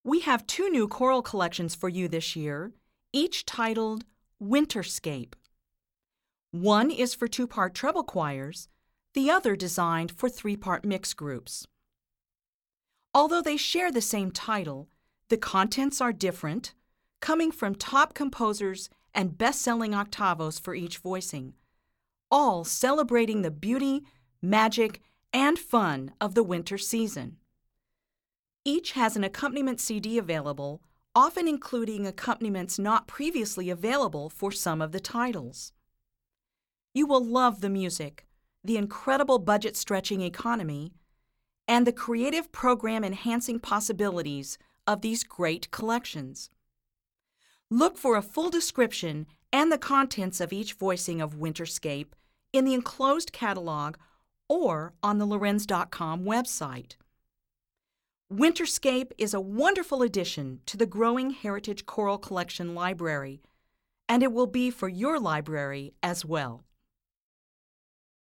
We have two new choral collections for you this year, each titled Winterscape. One is for two-part treble choirs, the other designed for three-part mixed groups. Although they share the same title, the contents are different, coming from top composers and best-selling octavos for each voicing, all celebrating the beauty, magic, and fun of the winter season. Each has an accompaniment CD available, often including accompaniments not previously available for some of the titles. You will love the music, the incredible budget-stretching economy, and the creative program-enhancing possibilities of these great collections. Look for a full description and the contents of each voicing of Winterscape in the enclosed catalog or on the Lorenz.com website. Winterscape is a wonderful addition to the growing Heritage Choral Collection library, and it will be for your library as well.